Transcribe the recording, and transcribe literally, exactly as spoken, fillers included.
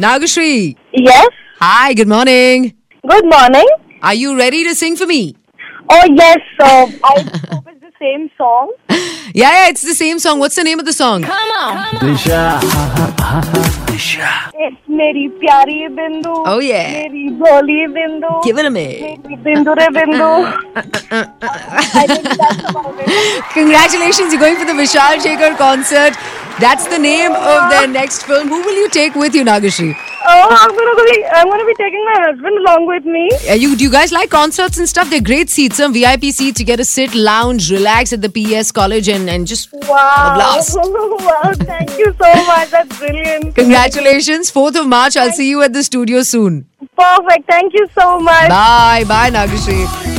Nagashri. Yes. Hi, good morning. Good morning. Are you ready to sing for me? Oh yes. Uh, I hope it's the same song. Yeah, yeah, it's the same song. What's the name of the song? Disha. It's Meri Pyari Bindu. Oh, yeah. Meri Bholi Bindu. Give it a me. Meri Bindu Re Bindu. I think that's about it. Congratulations, you're going for the Vishal Shekhar concert. That's the name of their next film. Who will you take with you, Nagashri? Oh, I'm gonna be. I'm gonna be taking my husband along with me. Uh, you, do you guys like concerts and stuff? They're great seats, some V I P seats. You get to sit, lounge, relax at the P S College and, and just Wow. a blast. Wow. Thank you so much. That's brilliant. Congratulations. fourth of March. I'll see you at the studio soon. Perfect. Thank you so much. Bye. Bye, Nagashri.